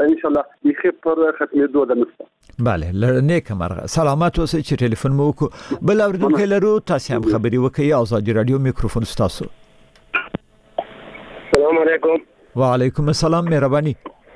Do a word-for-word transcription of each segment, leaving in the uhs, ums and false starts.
ان شاء الله یې پر ختمېدو ده نشته. بله نیک مرغه سلامت اوسئ چې ټلیفون مو وکړو. بل اوریدونکو لرو تاسو هم خبري وکړئ. آزادي رادیو میکروفون تاسو. السلام علیکم. وعلیکم السلام. مهرباني.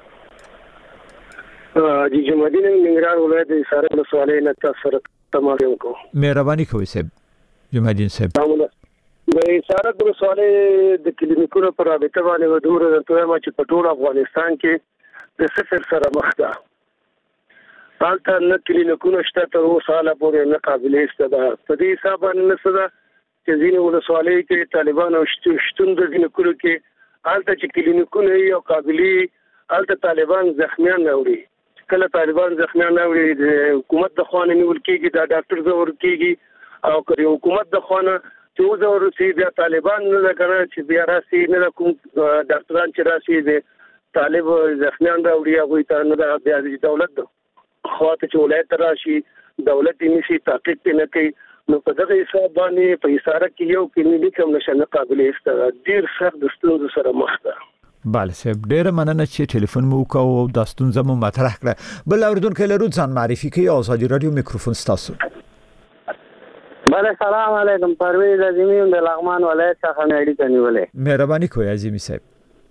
جی جمعدین ننګرهار ولایت حصار ولسوالۍ نه تاسو سره تماس وکړو. مهرباني کوئ صاحب. جمعدین صاحب. د حصار ولسوالۍ د کلینیکونو پر رابطه باندې ودور درته ما چې په ټول افغانستان کې د صفر سره مخ ده. حالته نه کلینیکونو شته تر اوسه حاله پورې نه قابلې شته ده. په دې حساب باندې نه ده چې ځینې ولسوالۍ کې طالبان او شتون د کلینیکونو کې حالته چې کلینیکونه یو قابلې حالته طالبان زخمیان نه وړي. کله طالبان زخمیان نه وړي د حکومت د خوانه نیول کېږي دا ډاکټر زور کېږي او کله حکومت د خوانه چې زور سي بیا طالبان نه کنه چې بیا راسي نه کوم ډاکټران چې راسي د طالب زخمیان دا وړي هغه ته نه بیا د دولت خواته چې ولایت راشي دولت یې نشي تحقیق نه کوي. نو په دغه حساب باندې په حصار کې یو کلینیک هم نشنه قابلې است ډیر سخت د ستونزو سره مخ ده. بله صاحب ډیره مننه چې ټلیفون مو وکاو او د ستونزو مو مطرح کړه. بل اوریدونکو لرو ځان معرفي کوي. آزادي رادیو میکروفون تاسو. بله سلام علیکم. پرویز عظیمی د لغمان ولایت څخه نړۍ ته نیولې. مهرباني کوئ عظیمی صاحب.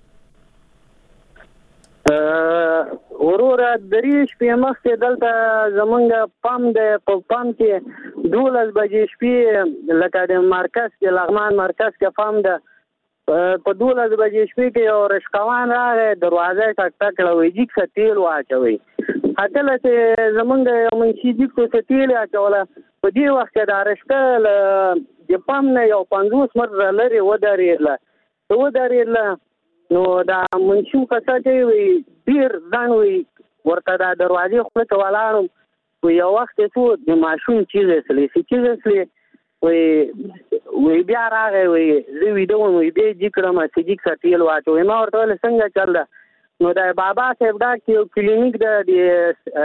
ورور دریش په مخکې دلته زمونږ پام د په پام کې دولس بجې شپې لکه د مرکز کې لغمان مرکز کې پام ده په دولس بجې شپې کې یو رشقوان راغی دروازه ټک ټک کړه جیک څه تیل واچوي. هغه چې زمونږ یو منشي جیک څه تیل اچوله په دې وخت کې دا رشقه د پام نه یو پنځوس متره لرې ودرېدله ودرېدله نو دا منشو کسا چې وي ډیر ځان وي ورته دا دروازې خپل کولاړم و یو وخت څو د ماشوم چیز اصلي چیز اصلي وي وي بیا راغی وي زه ویډیو وي به جکړم چې جک ساتل واچو ما ورته څنګه چل نو دا بابا صاحب دا کلینیک د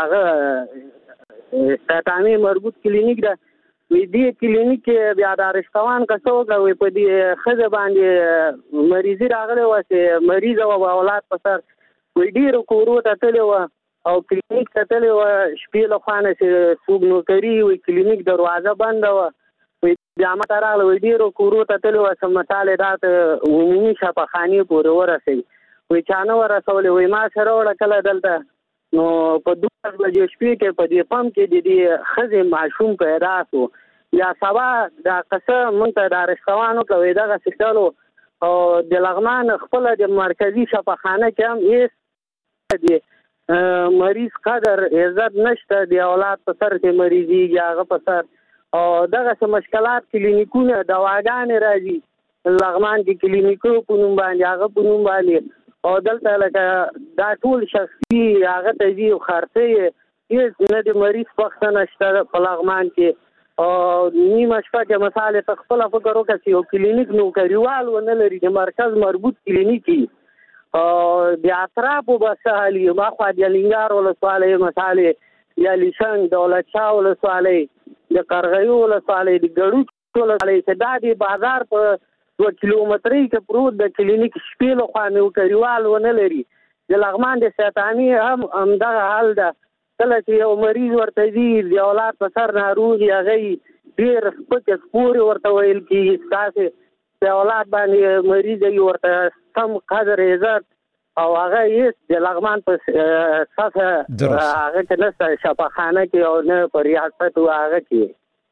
هغه ستامي مربوط کلینیک دا وی دې کلینیک بیا د رشتوان کسو کوي په دې خزه باندې مریضي راغله واسه مریض او اولاد په سر وی ډیر کورو ته تلو او کلینیک ته تلو شپې له خانه چې سوق نو کوي وی کلینیک دروازه بند و وی جامه راغله وی ډیر کورو ته تلو سم مطالعه دات عمومي شفاخاني پورې ورسي وی چانه ورسول وی ما سره وړ کله دلته نو په دوه بجې شپې کې په دې پم کې د دې خزه معشوم پیدا شو یا سبا دا قصه مونږ ته د رشتوانو کوي دغه سټالو او د لغمان خپل د مرکزی شفاخانه کې هم هیڅ د مریض قدر عزت نشته د اولاد په سر کې مریضي هغه په سر او دغه مشکلات کلینیکونه دواګانې راځي لغمان کې کلینیکو په نوم باندې هغه په نوم باندې او دلته لکه دا ټول شخصي هغه ته دی خرڅه یې نه د مریض وخت نشته په لغمان کې او نیمه شپه کې مثال په خپل فکر وکړي چې یو کلینیک نو کریوال ونه لري د مرکز مربوط کلینیکي او د اطراف وبسالي ما خو د لنګار ولسوالۍ مثال یا لیشن دولت شاه ولسوالۍ د قرغیو ولسوالۍ د ګړو ولسوالۍ چې دا د بازار په دو کیلومترۍ کې پروت د کلینیک شپې له خوا نو کریوال ونه لري د لغمان د ساتانی هم همدغه حال ده کله چې یو مریض ورته دی د اولاد په سر ناروغي هغه ډیر سپک سپور ورته ویل کیږي تاسو د اولاد باندې مریض یې ورته کم قدر عزت او هغه یې د لغمان په صفه هغه کې نه شفاخانه کې او نه په ریاست او هغه کې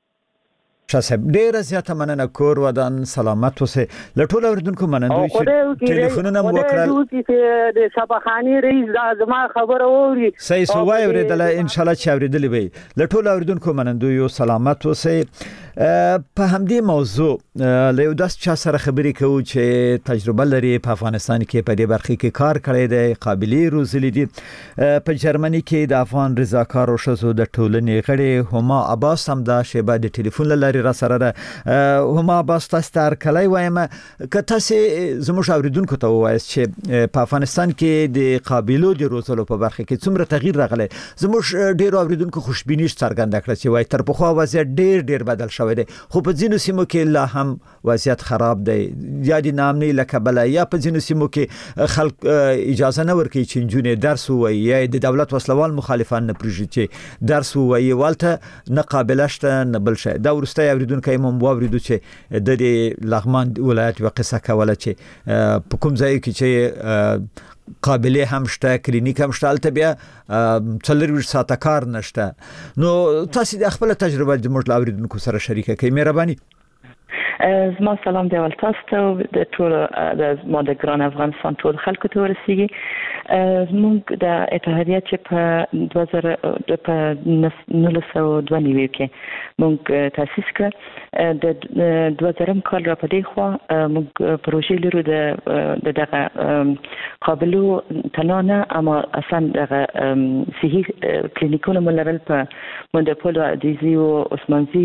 شاسب ډیره زیاته مننه کور ودان سلامت اوسه لټول اوریدونکو منندوی چې ټلیفونونه مو وکړل چې د شفاخاني رئیس د ازما خبر اوري صحیح سو وای اوریدل ان شاء الله چې اوریدل وي لټول اوریدونکو منندوی سلامت اوسه په همدې موضوع له یو داس چا سره خبرې کوو چې تجربه لري په افغانستان کې په دې برخه کې کار کړی دی قابلیت روزلې دي په جرمني کې د افغان رضاکار او شزو د ټولنې غړي هما عباس هم دا شیبه د ټلیفون لري را سره ده هما عباس تاسو تر کله وایم که تاسو زموږ اوریدونکو ته وایي چې په افغانستان کې د قابلیت روزلو په برخه کې څومره تغییر راغلی زموږ ډیر اوریدونکو خوشبینی څرګنده کړه چې وایي تر پخوا وضعیت ډیر ډیر بدل شوی دی خو په ځینو سیمو کې لا هم وضعیت خراب دی یا د نامنۍ له کبله یا په ځینو سیمو کې خلک اجازه نه ورکوي چې نجونې درس ووایي یا د دولت وسلوال مخالفان نه پرېږدي چې درس ووایي والته نه قابله شته نه بل شی. دا وروستی اورېدونکی مو واورېدو چې د دې لغمان ولایت یوه قصه کوله چې په کوم ځای کې چې قابلیه هم شته کلینیک هم شته هلته بیا څلرویشت ساعته کار نشته. نو تاسو د خپل تجربه د موږ له اورېدونکو سره شریکه کړئ. مهرباني. زما سلام دی اول تاسو ته د ټول د ما د ګران افغانستان ټول خلکو ته ورسیږي. موږ د اتحادیه چې په دوه زره په نولس سوه دوه نوي کې موږ تاسیس کړه. د دوه زرم کال را په دې خوا موږ پروژې لرو د دغه قابلو تنها نه اما اصلا دغه صحي کلینیکونه مو لرل په مونډپول عزیزي او عثمانزي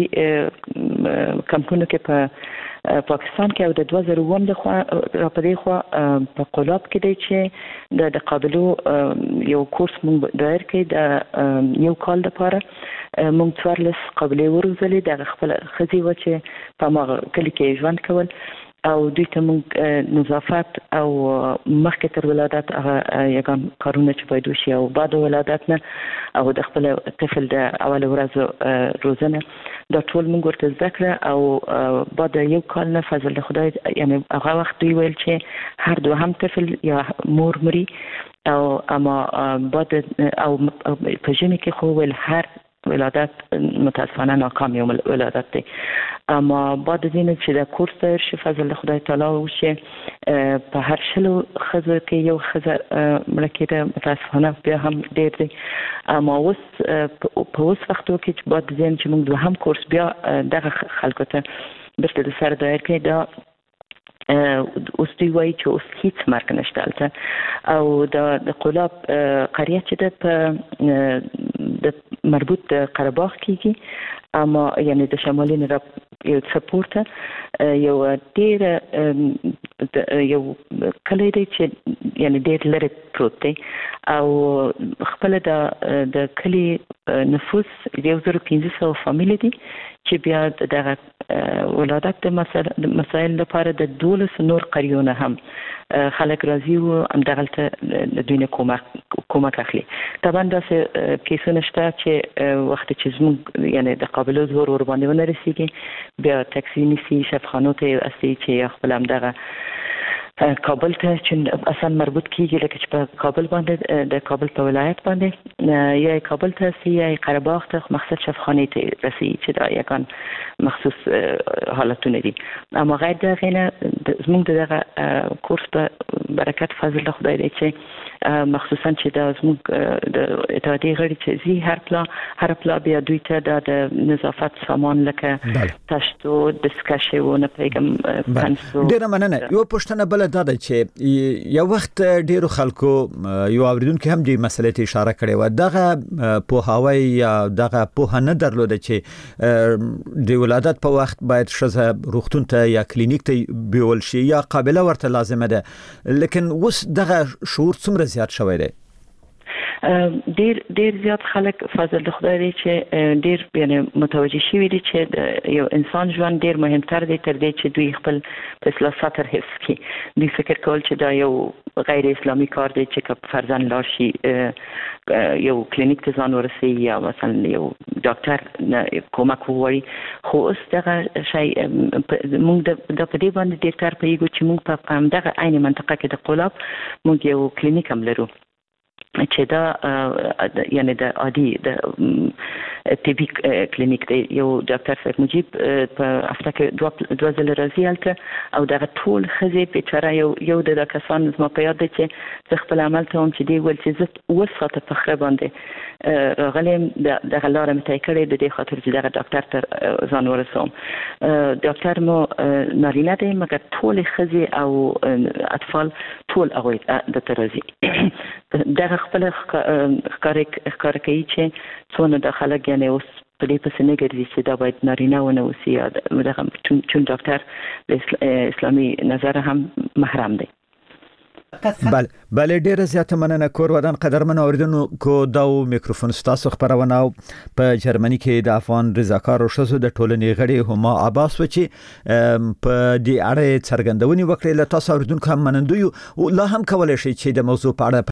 کمپونو کې په پاکستان کې او د دوه زره اووه د خوا را په دې خوا په قلاب کې دی چې د قابلو یو کورس موږ دایر کې د یو کال لپاره موږ څوارلس قابلې وروزلې د خپل ښځې وه چې په هماغه کلي کې ژوند کول او دوی ته موږ نظافت او مخکې تر ولادت هغه یګان کارونه چې باید وشي او بعد ولادت نه او د خپل طفل د اول ورځو روزنه دا ټول موږ ورته زده کړه او بعد یو کال نه فضل خدای یعنی هغه وخت دوی ویل چې هر دوهم طفل یا مور مري او اما بعد او په ژمي کې خو ویل هر ولادت متاسفانه ناکام یو ولادت دی اما بعد از این چې د کورس دایر شي فضل خدای تعالی وشي په هر شلو ښځو کې یو ښځه مړه کېده متاسفانه بیا هم ډېر دی اما اوس په اوس وختو کې چې بعد از این چې موږ دوهم کورس بیا دغه خلکو ته بیرته د سر دایر کړي دا اوس دوی وایي چې اوس هیڅ مرګ نشته هلته او د قلاب قریه چې ده په د مربوط د قره باغ کېږي اما یعنی د شمالي نراب یو څه پورته یو ډېر یو کلی دی چې یعنی ډېر لرې پروت دی او خپله د کلي نفوس یو زر پنځه سوه فامیلې دي چې بیا دغه ولادت د مسایل لپاره د دولس نور قریونه هم خلک راځي او همدغلته د دوی نه کومک اخلي. طبعا داسې کیسونه شته چې وخت چې زموږ یعنی د قابلو زور ورباندې ونه رسېږي بیا ټکسي نیسي شفخانو ته استي چې خپل همدغه کابل ته چې اصلا مربوط کیږي لکه چې په کابل باندې د کابل په ولایت باندې یا کابل ته سي یا قره باغ ته مقصد شفخانه ته رسي چې دا یکان مخصوص حالتونه دي اما غیر دا غینه زموږ دغه کورس په برکت فضل خدای دی چې مخصوصا چې دا زموږ د اتحادیې غړي چې زی هر پلا هر پلا بیا دوی ته د نظافت سامان لکه تشتو دسکشونه پیغام پنسو ډیره مننه. یو پښتنه بل دا ده چې یو وخت ډیرو خلکو یو اوریدونکو هم دې مسلې ته اشاره کړې و دغه پوهاوی یا دغه پوهه نه درلوده چې د ولادت په وخت باید ښځه روغتون ته یا کلینیک ته بیول شي یا قابله ورته لازمه ده لیکن اوس دغه شعور څومره زیات شوی دی؟ ډیر ډیر زیات خلک فضل خدای دی چې ډیر یعنی متوجه شوي دي چې یو انسان ژوند ډیر مهمتر دی تر دې چې دوی خپل په اصطلاح سطر حفظ کړي. دوی فکر کول چې دا یو غیر اسلامي کار دی چې که فرضاً لاړ شي یو کلینیک ته ځان ورسوي یا مثلا یو ډاکټر کومک وغواړي خو اوس دغه شی موږ د په دې باندې ډېر کار پوهېږو چې موږ په همدغه عین منطقه کې د قلاب موږ یو کلینیک هم لرو چې دا یعنی د عادي د طبي کلینیک دی. یو ډاکټر صاحب مجيب په هفته کې دوه ځله راځي هلته او دغه ټول ښځې بیچاره یو یو د کسان زما په یاد دی چې زه خپل عمل ته هم چې دی ویل چې زه اووه ساعته په خره باندې راغلی یم دغه لاره مې طی کړې د دې خاطر چې دغه ډاکټر ته ځان ورسوم. ډاکټر مو نارینه دی مګر ټولې ښځې او اطفال ټول هغوی دلته راځي. دغه خپل ښکاره کوي چې څونه د خلک یعنی اوس په دې پسې نه ګرځي چې دا باید نارینه ونه اوسي یا دغه چون ډاکټر د اسلامي نظر هم محرم دی. بله بله ډیره زیاته مننه کور ودان قدرمن اوریدونکو کو دا میکروفون ستاسو خبرونه په جرمني کې د افغان رضاکارو شزو د ټولنې غړي هما عباس و چې په دې اړه څرګندونې وکړې له تاسو اوریدونکو هم منندوی او لا هم کولای شي چې د موضوع په اړه